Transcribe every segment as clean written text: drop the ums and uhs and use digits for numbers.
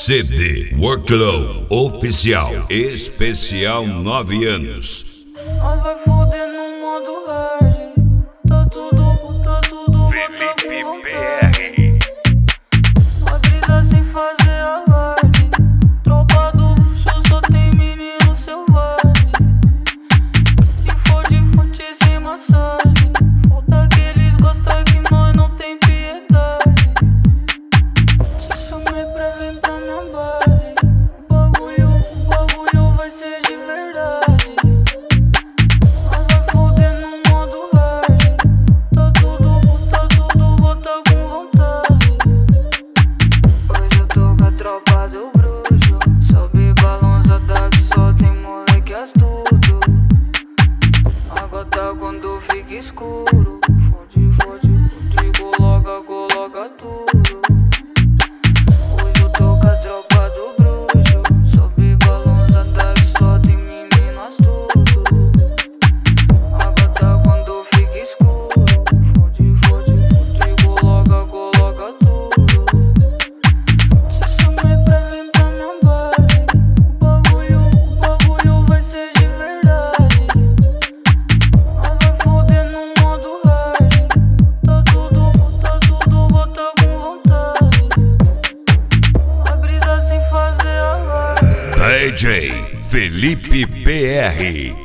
CD Workload Oficial Especial 9 anos. Nós vai foder no modo hard. Tá tudo Felipe PR. Nós brisa sem fazer alarde. Tropa do luxo só tem menino selvagem. Se for de fonte sem massagem, falta que eles gostam que nós não tem piedade. Te chamei pra vir pra minha base. O bagulho vai ser de verdade. Nós vai foder no modo hard. Tá tudo, bota com vontade. Hoje eu tô com a tropa do bruxo. Sobe balançada que só tem moleque astuto. Agora quando fica escuro, fode, coloca tudo. Hoje eu tô com a tropa do bruxo. Sobe balançada que só tem menino astuto. Agora quando fica escuro, fode, coloca tudo. Te chamei pra vir pra minha base. O bagulho vai ser de verdade. Nós vai foder no modo hard. Tá tudo, bota com vontade. A brisa sem fazer alarde. DJ Felipe PR.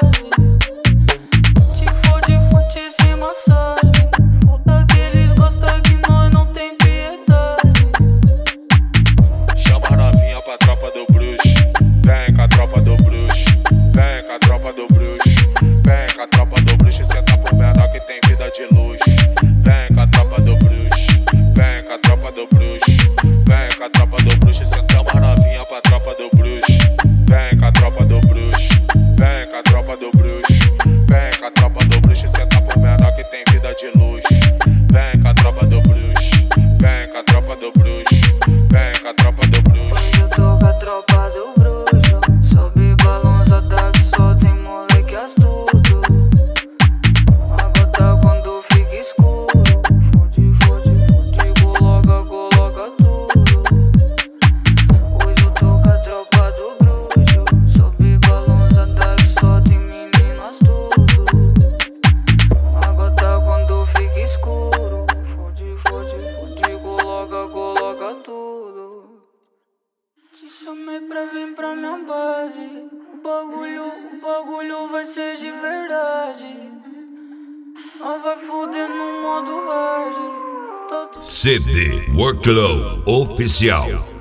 Se for de fonte sem massagem, falta que eles gostam que nós não tem piedade. Chama a novinha pra tropa do bruxo. Vem com a tropa do bruxo. Vem com a tropa do bruxo. Vem com a tropa do bruxo. Senta por menor que tem vida de luxo. Vem com a tropa do bruxo. Vem com a tropa do bruxo. Vem com a tropa do bruxo. Sentamos a novinha pra tropa do bruxo. Vem com a tropa do bruxo. Vem com a tropa do bruxo. Vem com a tropa do bruxo. Senta por menor que tem vida de luxo. Vem com a tropa do bruxo. Vem com a tropa do bruxo. Vem com a tropa do bruxo. Hoje eu tô com a tropa do bruxo. Sobe balançada que só tem moleque astuto. Agora quando fica escuro, fode, coloca tudo. Hoje eu tô com a tropa do bruxo. Sobe balançada que só tem menino astuto. Agora quando fica escuro, fode, coloca tudo. Te chamei pra vir pra minha base. O bagulho vai ser de verdade. Nós vai foder no modo hard. Tá tudo CD Workload Oficial